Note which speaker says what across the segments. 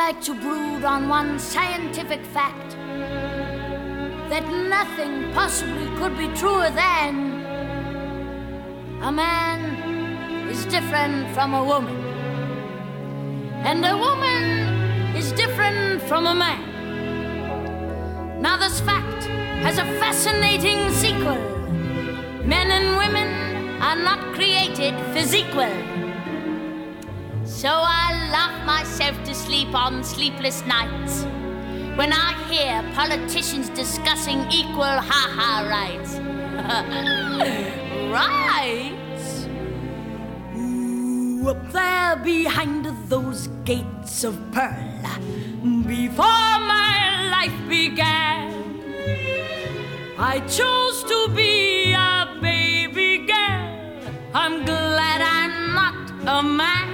Speaker 1: like to brood on one scientific fact, that nothing possibly could be truer than a man is different from a woman, and a woman is different from a man. Now this fact has a fascinating sequel. Men and women are not created physical. So I laugh myself to sleep on sleepless nights when I hear politicians discussing equal ha-ha rights. Rights? Ooh, up there behind those gates of pearl, before my life began, I chose to be a baby girl. I'm glad I'm not a man.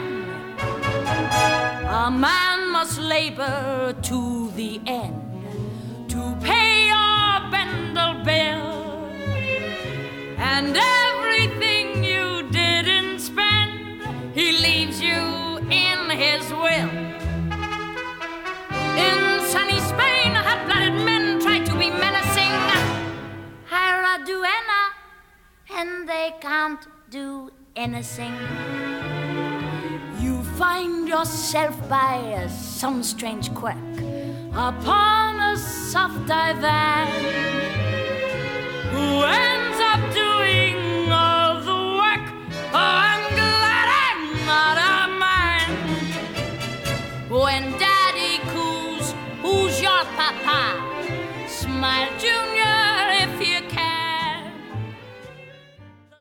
Speaker 1: A man must labor to the end to pay your Bendel bill, and everything you didn't spend, he leaves you in his will. In sunny Spain, hot-blooded men try to be menacing. Hira Duenna, and they can't do anything. You find yourself by some strange quirk upon a soft divan, who ends up doing all the work. Oh, I'm glad I'm not a man. When Daddy coos, who's your papa, smiled you